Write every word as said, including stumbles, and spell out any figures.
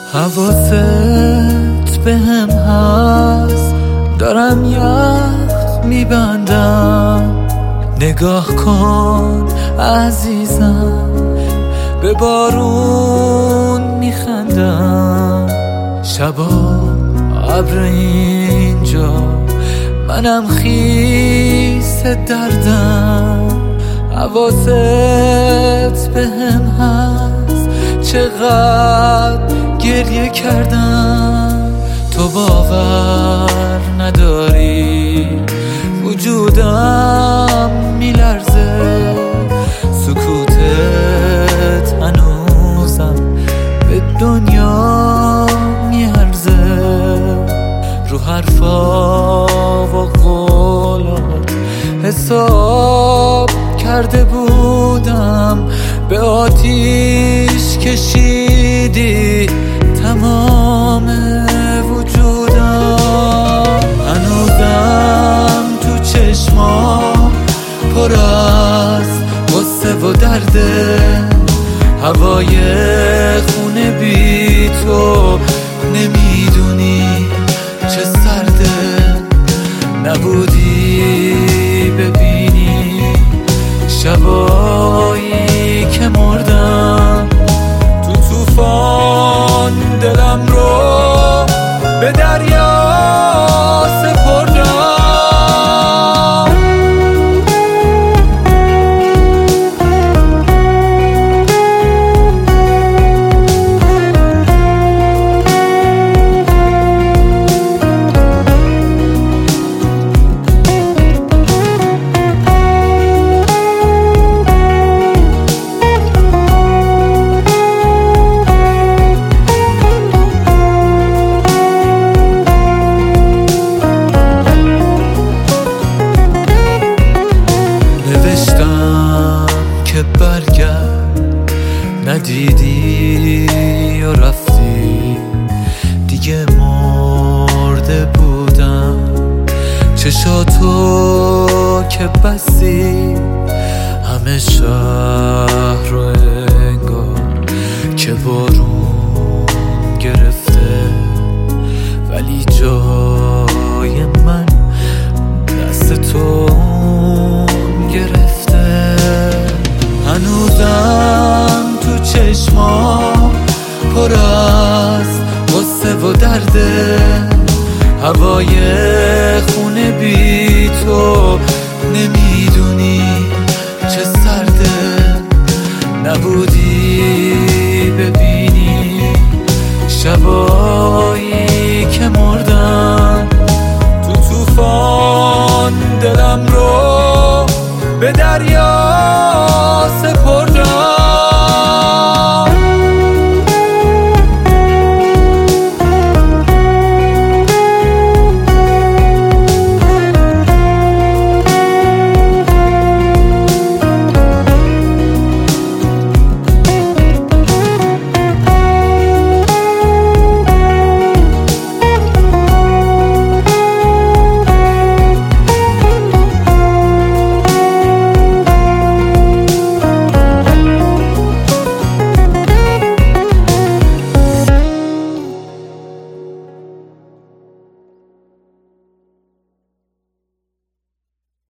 حواست به هم هست، دارم یخ میبندم. نگاه کن عزیزم، به بارون میخندم. شبا ابر اینجا، منم خیس دردم. حواست به هم هست، چقدر گریه کردم. تو باور نداری وجودم میلرزه، سکوتت هنوزم به دنیا میارزه. رو حرفا و قولات حساب کرده بودم، به آتیش کشیدی تمام وجودم. هنوزم تو چشمام پر از غصه و درده، هوای خونه بی تو نمیدونی چه سرده. نبودی ببینی شبایی که مردم، تو طوفان دلم رو به دریا سپردم. که برگرد، ندیدی و رفتی دیگه. مرده بودم چشاتو که بستی، همه شهر رو انگار که بارون گرفته، ولی جای من دست تو گرفته. هنوزم تو چشمام پر از غصه و درده، هوای خونه بی تو نمیدونی چه سرده. نبودی ببینی شبایی که مردم، تو طوفان دلم رو به دریا